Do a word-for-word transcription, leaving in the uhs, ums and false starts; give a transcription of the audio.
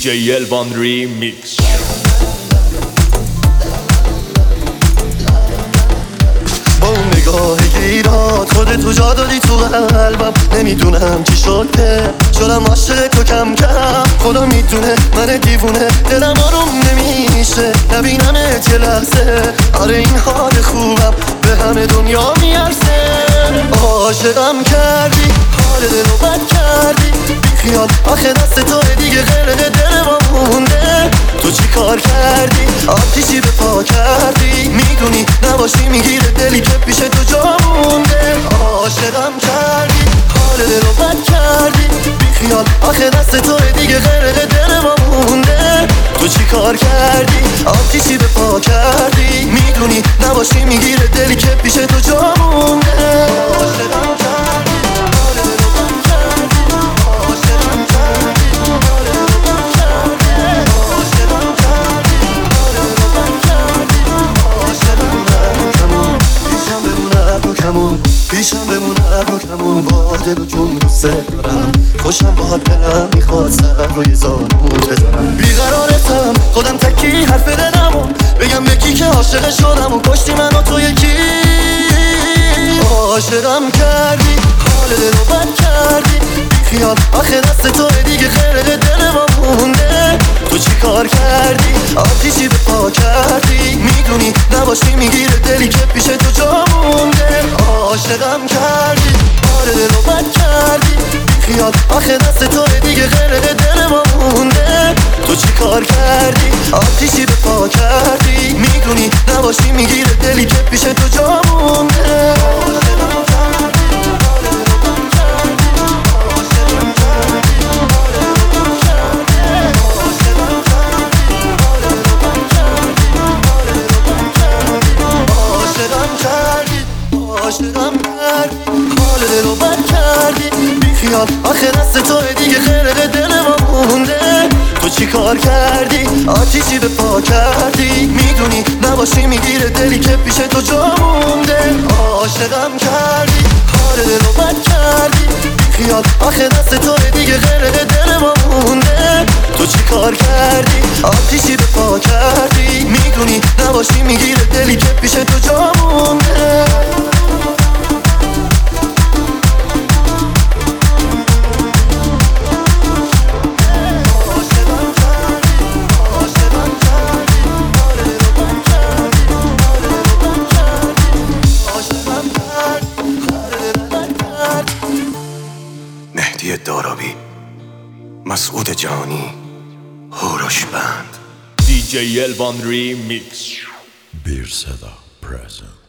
جی الوان ریمیکس. با اون نگاه گیرات خودتو جا دادی تو قلبم. نمیدونم چی شد که شدم عاشق تو کم کم. خدا میدونه من دیوونه دلم آروم نمیشه نبینمت یه لحظه. آره این حال خوبم به همه دنیا میارسه. عاشقم کردی حال دلو بد کردی بی خیال آخه دست توه دیگه غرق دل ما مونده. تو چی کار کردی آتیشی به پا کردی میدونی نباشی میگیره دلی که پیش تو جا مونده. عاشقم کردی حال دلو بد کردی بی خیال آخه دست توه دیگه غرق دل ما مونده. تو چی کار کردی آتیشی به پا کردی میدونی نباشی میگیره دلی که پیش تو جا مونده. عاشقم کردی حال دلو بد کردی عاشقم کردی حال دلو بد کردی عاشقم کردی حال دلو بد کردی عاشقم کردی. پیشم بمونه تو کمون پیشم بمونه تو کمون با دل و جون دوست دارم. خوشم با دلم میخواد سر روی زانوت بزنم. بیقرارتم خودم تکی حرف دلمو بگم بکی که عاشق شدم و کشتی منو تو یکی. عاشقم کردی حال دلو بد کردی بی خیال آخه دست توه دیگه غرق دل ما مونده. تو چی کار کردی آتیشی به پا کردی میدونی نباشی میگیره دلی که پیش تو جا مونده. عاشقم کردی حال دلو بد کردی بی خیال آخه دست توه دیگه غرق دل ما مونده. تو چی کار کردی آتیشی به پا کردی میدونی نباشی میگیره دلی که پیش تو جا مونده. عاشقم کردی حال دلو بد کردی بی خیال آخه دست توه دیگه غرق دل ما مونده. تو چی کار کردی آتیشی به پا کردی میدونی نباشی میگیره دلی که پیش تو جا مونده. عاشقم کردی حال دلو بد کردی بی خیال آخه دست توه دیگه غرق دل ما مونده. تو چی کار کردی آتیشی به پا کردی میدونی نباشی میگیره دلی که پیش تو جا مونده. مهدی دارابی، مسعود جهانی، هوروش بند. دی جی الوان ریمیکس. Bir Seda present.